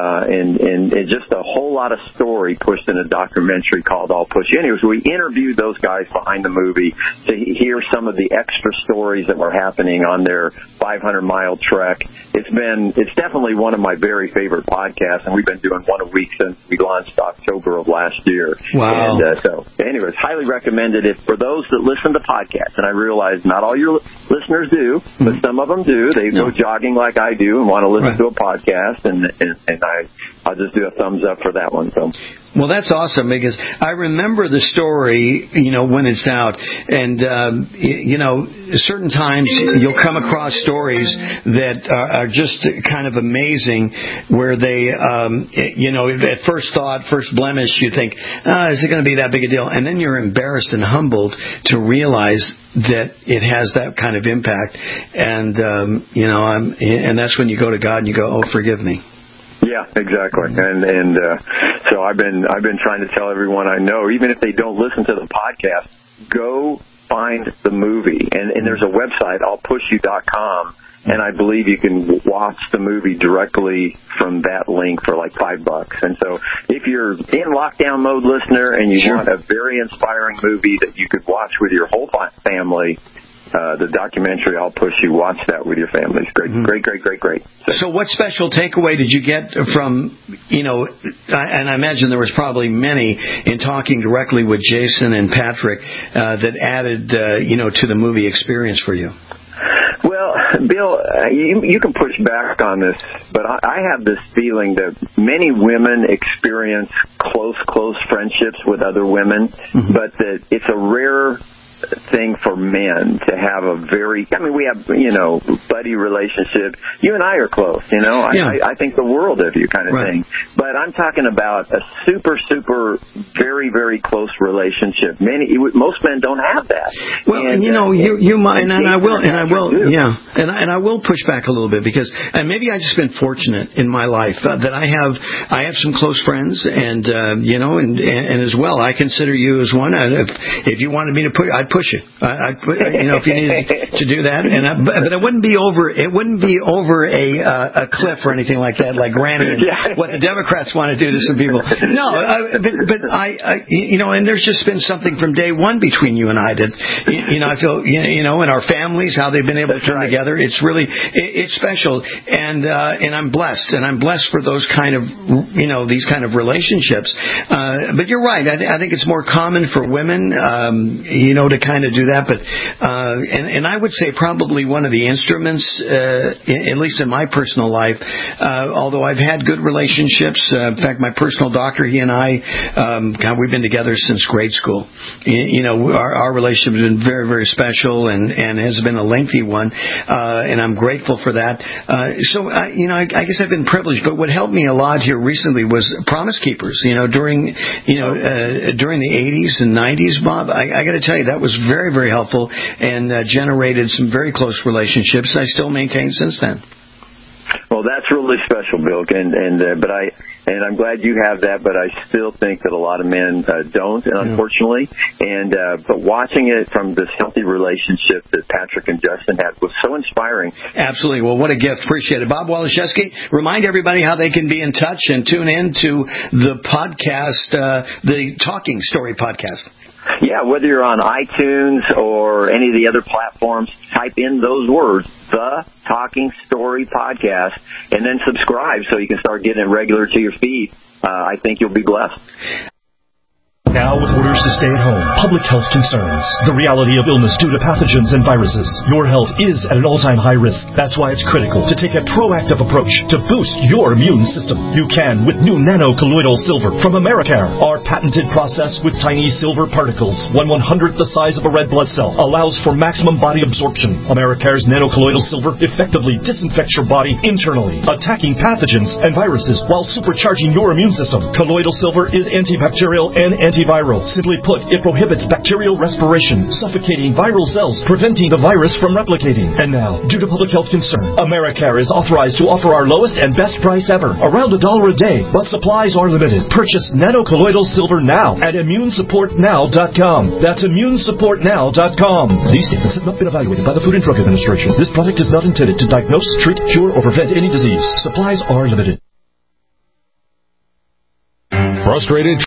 and just a whole lot of story pushed in a documentary called I'll Push You. Anyways, we interviewed those guys behind the movie to hear some of the extra stories that were happening on their 500-mile trek. It's definitely one of my very favorite podcasts, and we've been doing one a week since we launched October of last year. Wow. And anyways, highly recommended it for those that listen to podcasts. And I realize not all your listeners do, but some of them do. They go jogging like I do and want to listen to a podcast, and I'll just do a thumbs up for that one. So. Well, that's awesome, because I remember the story, you know, when it's out. And, you know, certain times you'll come across stories that are just kind of amazing, where they, you know, at first thought, first blemish, you think, is it going to be that big a deal? And then you're embarrassed and humbled to realize that it has that kind of impact. And, you know, and that's when you go to God and you go, oh, forgive me. Yeah, exactly. And so I've been trying to tell everyone I know, even if they don't listen to the podcast, go find the movie. And there's a website, I'llPushYou.com, and I believe you can watch the movie directly from that link for like $5. And so if you're in lockdown mode, listener, and you want a very inspiring movie that you could watch with your whole family, the documentary I'll Push You, watch that with your families. Great. So what special takeaway did you get from, you know, and I imagine there was probably many in talking directly with Jason and Patrick that added, you know, to the movie experience for you? Well, Bill, you can push back on this, but I have this feeling that many women experience close friendships with other women, but that it's a rare thing for men to have we have, you know, buddy relationship. You and I are close, you know. I think the world of you kind of thing. But I'm talking about a super, very, very close relationship. Most men don't have that. Well, and you know, you might, and I will, and I will push back a little bit, because maybe I've just been fortunate in my life that I have some close friends, and you know, and as well, I consider you as one. If you wanted me to I'd push you. You know, if you needed to do that, but it wouldn't be over. It wouldn't be over a cliff or anything like that, like Granny and what the Democrats want to do to some people. No, but I you know, and there's just been something from day one between you and I that, you know, I feel, you know, in our families, how they've been able to come together. It's really, it's special, and I'm blessed, for those kind of, you know, these kind of relationships. But you're right. I think it's more common for women, you know, to kind of do that. But and I would say probably one of the instruments, at least in my personal life, although I've had good relationships. In fact, my personal doctor, he and I, we've been together since grade school. You know, our relationship has been very, very special, and has been a lengthy one, and I'm grateful for that. So, you know, I guess I've been privileged. But what helped me a lot here recently was Promise Keepers. You know, during the 80s and 90s, Bob, I got to tell you, that was very, very helpful, and generated some very close relationships I still maintain since then. Well, that's really special, Bill, and I'm glad you have that, but I still think that a lot of men don't, unfortunately. And but watching it from this healthy relationship that Patrick and Justin had was so inspiring. Absolutely. Well, what a gift. Appreciate it. Bob Waliszewski, remind everybody how they can be in touch and tune in to the podcast, the Talking Story podcast. Yeah, whether you're on iTunes or any of the other platforms, type in those words, The Talking Story Podcast, and then subscribe so you can start getting it regular to your feed. I think you'll be blessed. Now with orders to stay at home, public health concerns, the reality of illness due to pathogens and viruses, your health is at an all-time high risk. That's why it's critical to take a proactive approach to boost your immune system. You can with new nano-colloidal silver from Americare. Our patented process with tiny silver particles, 1/100th the size of a red blood cell, allows for maximum body absorption. Americare's nano-colloidal silver effectively disinfects your body internally, attacking pathogens and viruses while supercharging your immune system. Colloidal silver is antibacterial and antiviral. Simply put, it prohibits bacterial respiration, suffocating viral cells, preventing the virus from replicating. And now, due to public health concern, Americare is authorized to offer our lowest and best price ever, around $1 a day, but supplies are limited. Purchase nano-colloidal silver now at ImmuneSupportNow.com. That's ImmuneSupportNow.com. These statements have not been evaluated by the Food and Drug Administration. This product is not intended to diagnose, treat, cure, or prevent any disease. Supplies are limited. Frustrated